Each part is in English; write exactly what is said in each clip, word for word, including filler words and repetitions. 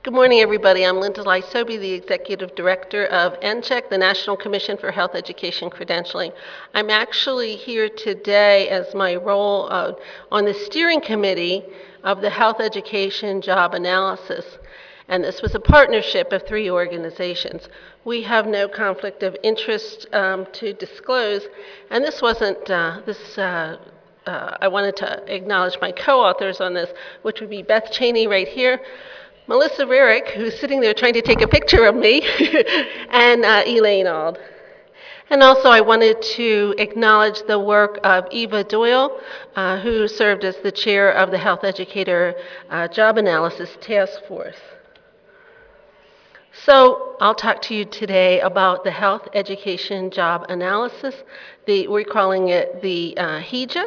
Good morning, everybody. I'm Linda Lysobi, the Executive Director of N CHEC, the National Commission for Health Education Credentialing. I'm actually here today as my role uh, on the steering committee of the Health Education Job Analysis. And this was a partnership of three organizations. We have no conflict of interest um, to disclose, and this wasn't, uh, this uh, uh, I wanted to acknowledge my co-authors on this, which would be Beth Cheney right here, Melissa Rarick, who's sitting there trying to take a picture of me, and uh, Elaine Auld. And also I wanted to acknowledge the work of Eva Doyle, uh, who served as the chair of the Health Educator uh, Job Analysis Task Force. So I'll talk to you today about the Health Education Job Analysis. The, we're calling it the uh, HEJA.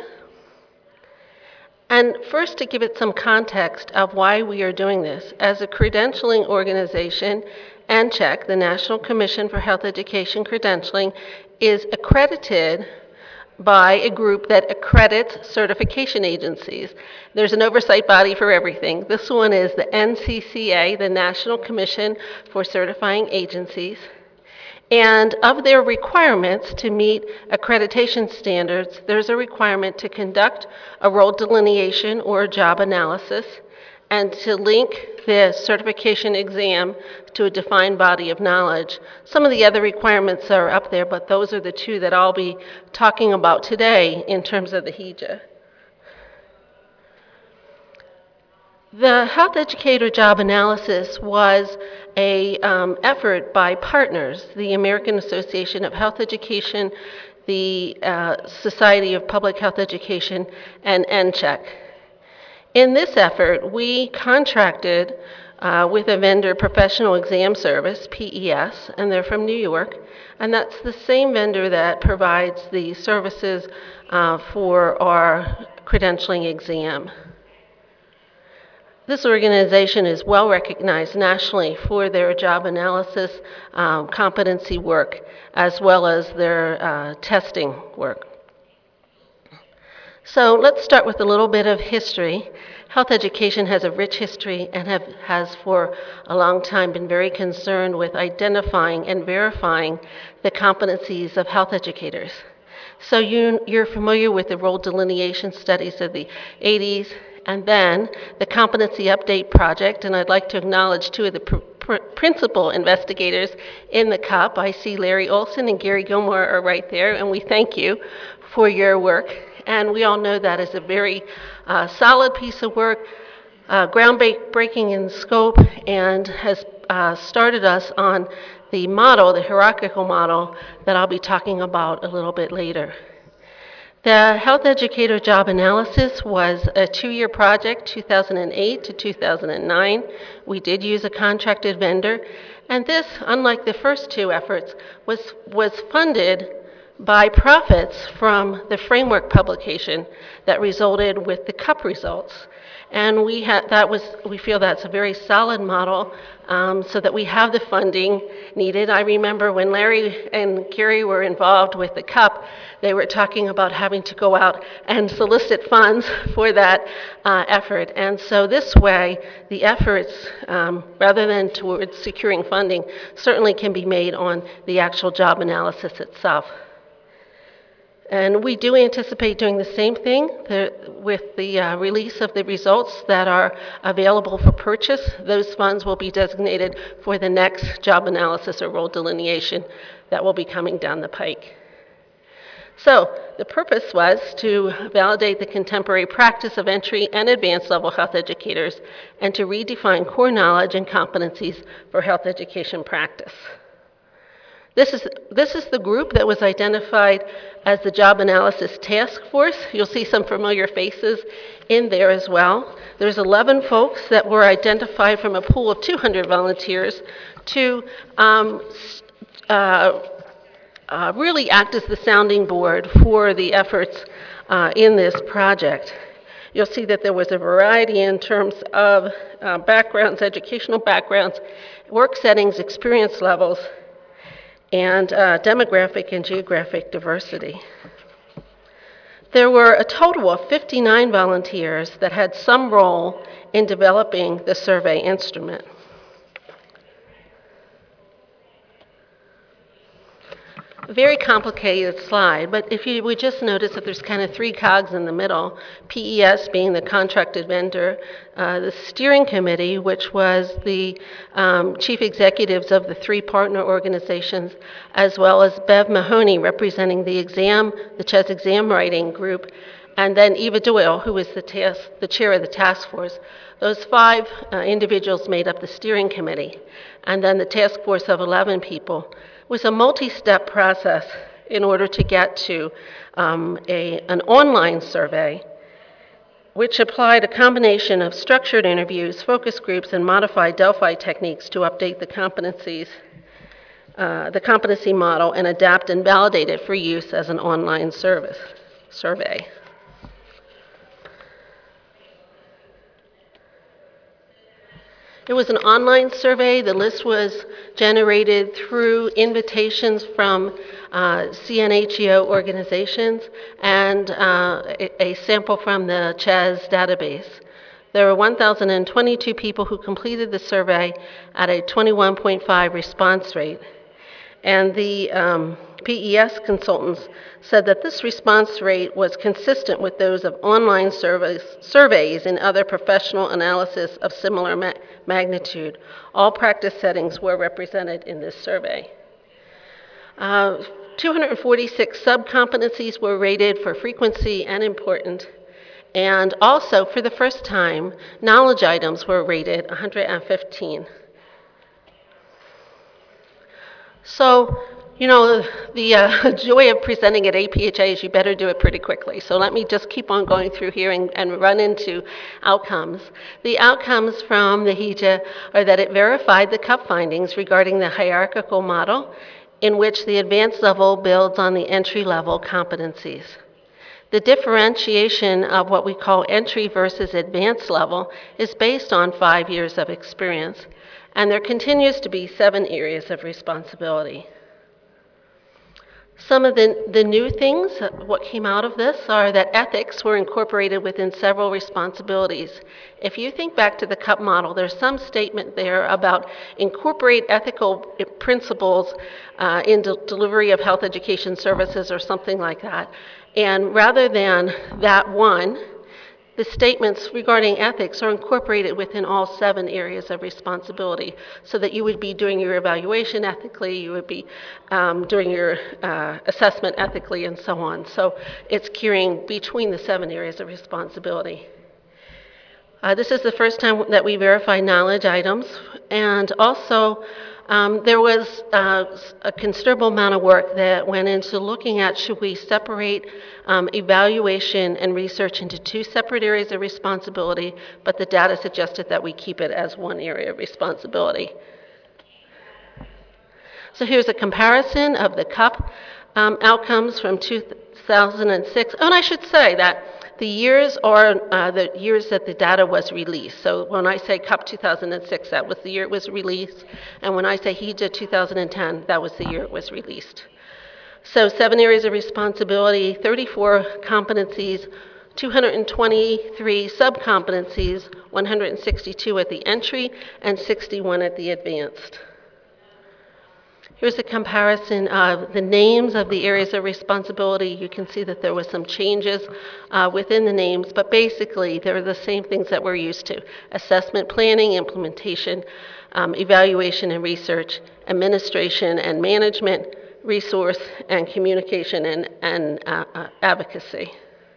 And first, to give it some context of why we are doing this, as a credentialing organization, N CHEC, the National Commission for Health Education Credentialing, is accredited by a group that accredits certification agencies. There's an oversight body for everything. This one is the N C C A, the National Commission for Certifying Agencies. And of their requirements to meet accreditation standards, there's a requirement to conduct a role delineation or a job analysis and to link the certification exam to a defined body of knowledge. Some of the other requirements are up there, but those are the two that I'll be talking about today in terms of the HEJA. The Health Educator Job Analysis was an um, effort by partners, the American Association of Health Education, the uh, Society of Public Health Education, and N CHEC. In this effort, we contracted uh, with a vendor, Professional Exam Service, P E S, and they're from New York, and that's the same vendor that provides the services uh, for our credentialing exam. This organization is well recognized nationally for their job analysis um, competency work, as well as their uh, testing work. So let's start with a little bit of history. Health education has a rich history and have, has for a long time been very concerned with identifying and verifying the competencies of health educators. So you, you're familiar with the role delineation studies of the eighties, and then the Competency Update Project, and I'd like to acknowledge two of the pr pr principal investigators in the C U P. I see Larry Olson and Gary Gilmore are right there, and we thank you for your work. And we all know that is a very uh, solid piece of work, uh, groundbreaking in scope, and has uh, started us on the model, the hierarchical model, that I'll be talking about a little bit later. The Health Educator Job Analysis was a two-year project, two thousand eight to two thousand nine. We did use a contracted vendor, and this, unlike the first two efforts, was, was funded by profits from the framework publication that resulted with the C U P results. And we, ha that was, we feel that's a very solid model um, so that we have the funding needed. I remember when Larry and Gary were involved with the C U P, they were talking about having to go out and solicit funds for that uh, effort. And so this way, the efforts, um, rather than towards securing funding, certainly can be made on the actual job analysis itself. And we do anticipate doing the same thing the, with the uh, release of the results that are available for purchase. Those funds will be designated for the next job analysis or role delineation that will be coming down the pike. So the purpose was to validate the contemporary practice of entry and advanced level health educators and to redefine core knowledge and competencies for health education practice. This is, this is the group that was identified as the Job Analysis Task Force. You'll see some familiar faces in there as well. There's eleven folks that were identified from a pool of two hundred volunteers to um, uh, uh, really act as the sounding board for the efforts uh, in this project. You'll see that there was a variety in terms of uh, backgrounds, educational backgrounds, work settings, experience levels, and uh, demographic and geographic diversity. There were a total of fifty-nine volunteers that had some role in developing the survey instrument. a very complicated slide, but if you would just notice that there's kind of three cogs in the middle, P E S being the contracted vendor, uh, the steering committee, which was the um, chief executives of the three partner organizations, as well as Bev Mahoney representing the exam, the CHES exam writing group, and then Eva Doyle, who was the, task, the chair of the task force. Those five uh, individuals made up the steering committee, and then the task force of eleven people was a multi-step process in order to get to um, a, an online survey which applied a combination of structured interviews, focus groups, and modified Delphi techniques to update the competencies, uh, the competency model and adapt and validate it for use as an online service survey. It was an online survey. The list was generated through invitations from uh, C N H E O organizations and uh, a, a sample from the CHES database. There were one thousand twenty-two people who completed the survey at a twenty-one point five response rate. And the um, P E S consultants said that this response rate was consistent with those of online surveys, surveys and other professional analysis of similar ma magnitude. All practice settings were represented in this survey. Uh, two hundred forty-six sub-competencies were rated for frequency and importance. And also, for the first time, knowledge items were rated one hundred fifteen. So, you know, the uh, joy of presenting at A P H A is you better do it pretty quickly. So let me just keep on going through here and, and run into outcomes. The outcomes from the H E J A are that it verified the CUP findings regarding the hierarchical model in which the advanced level builds on the entry-level competencies. The differentiation of what we call entry versus advanced level is based on five years of experience. And there continues to be seven areas of responsibility. Some of the, the new things, what came out of this, are that ethics were incorporated within several responsibilities. If you think back to the CUP model, there's some statement there about incorporate ethical principles uh, in de delivery of health education services or something like that. And rather than that one, the statements regarding ethics are incorporated within all seven areas of responsibility so that you would be doing your evaluation ethically, you would be um, doing your uh, assessment ethically, and so on. So it's carrying between the seven areas of responsibility. Uh, this is the first time that we verify knowledge items, and also Um, there was uh, a considerable amount of work that went into looking at should we separate um, evaluation and research into two separate areas of responsibility, but the data suggested that we keep it as one area of responsibility. So here's a comparison of the CUP um, outcomes from two thousand six. Oh, and I should say that the years are uh, the years that the data was released. So when I say CUP two thousand six, that was the year it was released. And when I say H E J A two thousand ten, that was the year it was released. So seven areas of responsibility, thirty-four competencies, two hundred twenty-three sub-competencies, one hundred sixty-two at the entry, and sixty-one at the advanced. Here's a comparison of the names of the areas of responsibility. You can see that there was some changes uh, within the names, but basically they're the same things that we're used to: assessment, planning, implementation, um, evaluation and research, administration and management, resource and communication, and, and uh, uh, advocacy.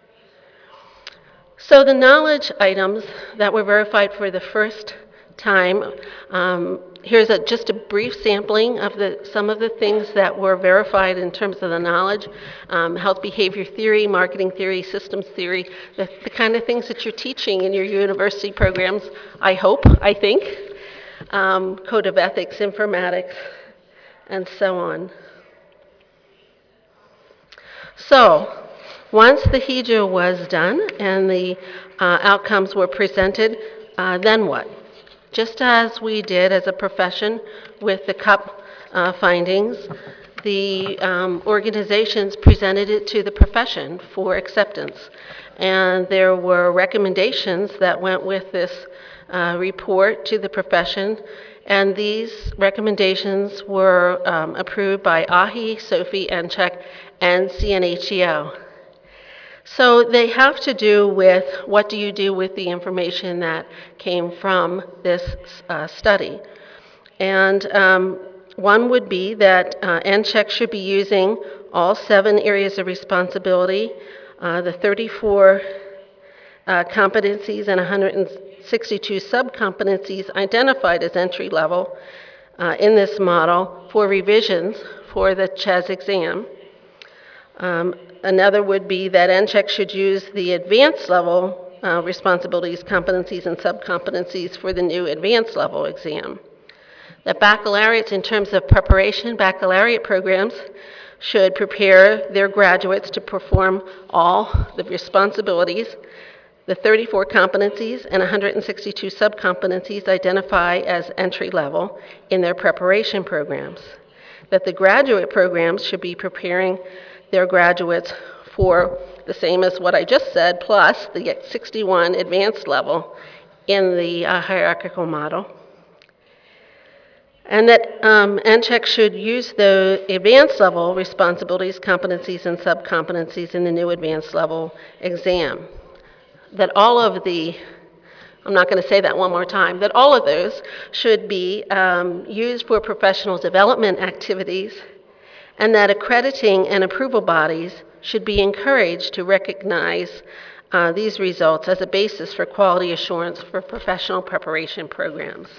So the knowledge items that were verified for the first time, um, here's a, just a brief sampling of the, some of the things that were verified in terms of the knowledge: um, health behavior theory, marketing theory, systems theory, the, the kind of things that you're teaching in your university programs, I hope, I think, um, code of ethics, informatics, and so on. So once the H E J A was done and the uh, outcomes were presented, uh, then what? Just as we did as a profession with the CUP uh, findings, the um, organizations presented it to the profession for acceptance. And there were recommendations that went with this uh, report to the profession. And these recommendations were um, approved by A H I, SOFI, NCHEC, and C N H E O. So they have to do with what do you do with the information that came from this uh, study. And um, one would be that uh, NCHEC should be using all seven areas of responsibility, uh, the thirty-four uh, competencies and one hundred sixty-two sub-competencies identified as entry level uh, in this model for revisions for the C H E S exam. Um, another would be that NCHEC should use the advanced level uh, responsibilities, competencies, and sub-competencies for the new advanced level exam. That baccalaureates, in terms of preparation, baccalaureate programs should prepare their graduates to perform all the responsibilities, the thirty-four competencies and one hundred sixty-two sub-competencies identify as entry level in their preparation programs. That the graduate programs should be preparing their graduates for the same as what I just said, plus the sixty-one advanced level in the uh, hierarchical model. And that um, NCHEC should use the advanced level responsibilities, competencies, and sub-competencies in the new advanced level exam. That all of the, I'm not going to say that one more time, that all of those should be um, used for professional development activities, and that accrediting and approval bodies should be encouraged to recognize uh, these results as a basis for quality assurance for professional preparation programs.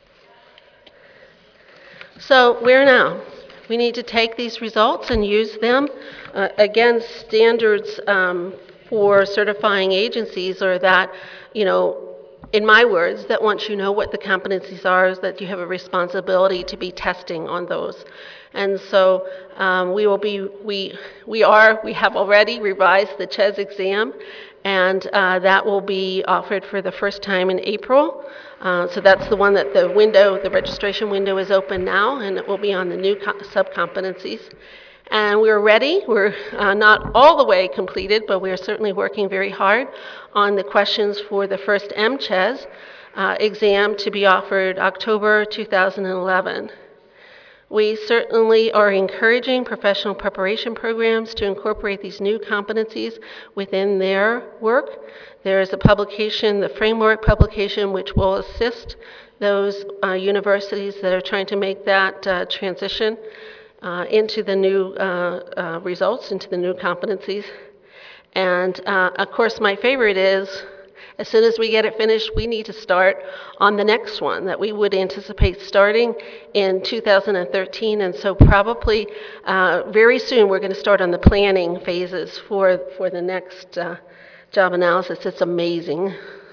So where now? We need to take these results and use them. Uh, again, standards um, for certifying agencies are that, you know, in my words, that once you know what the competencies are, is that you have a responsibility to be testing on those. And so um, we will be, we, we are, we have already revised the C H E S exam, and uh, that will be offered for the first time in April. Uh, so that's the one that the window, the registration window is open now, and it will be on the new sub-competencies. And we're ready. We're uh, not all the way completed, but we're certainly working very hard on the questions for the first M C H E S uh, exam to be offered October two thousand eleven. We certainly are encouraging professional preparation programs to incorporate these new competencies within their work. There is a publication, the framework publication, which will assist those uh, universities that are trying to make that uh, transition uh, into the new uh, uh, results, into the new competencies. And uh, of course, my favorite is, as soon as we get it finished, we need to start on the next one that we would anticipate starting in two thousand thirteen. And so probably uh, very soon we're going to start on the planning phases for, for the next uh, job analysis. It's amazing.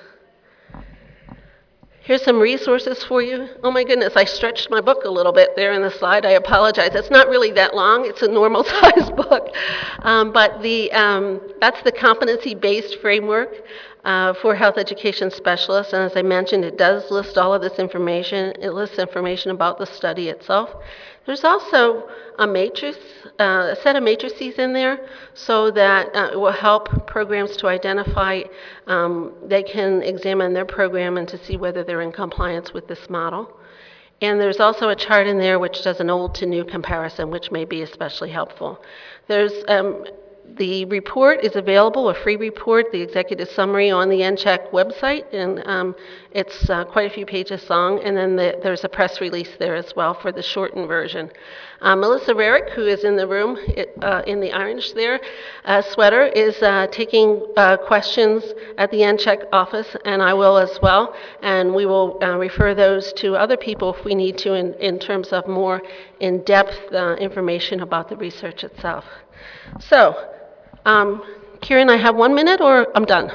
Here's some resources for you. Oh my goodness, I stretched my book a little bit there in the slide. I apologize. It's not really that long. It's a normal size book. Um, but the, um, that's the competency-based framework uh, for health education specialists. And as I mentioned, it does list all of this information. It lists information about the study itself. There's also a matrix, uh, a set of matrices in there so that uh, it will help programs to identify, um, they can examine their program and to see whether they're in compliance with this model. And there's also a chart in there which does an old to new comparison, which may be especially helpful. There's um, The report is available, a free report, the executive summary on the N C H E C website, and um, it's uh, quite a few pages long, and then the, there's a press release there as well for the shortened version. Uh, Melissa Rarick, who is in the room it, uh, in the orange there, uh, sweater, is uh, taking uh, questions at the N C H E C office, and I will as well, and we will uh, refer those to other people if we need to in, in terms of more in-depth uh, information about the research itself. So, Um, Kieran, I have one minute or I'm done?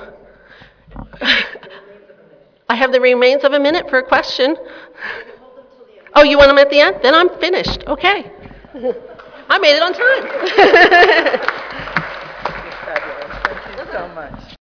I have the remains of a minute for a question. Oh, you want them at the end? Then I'm finished. Okay. I made it on time. Fabulous. Thank you so much.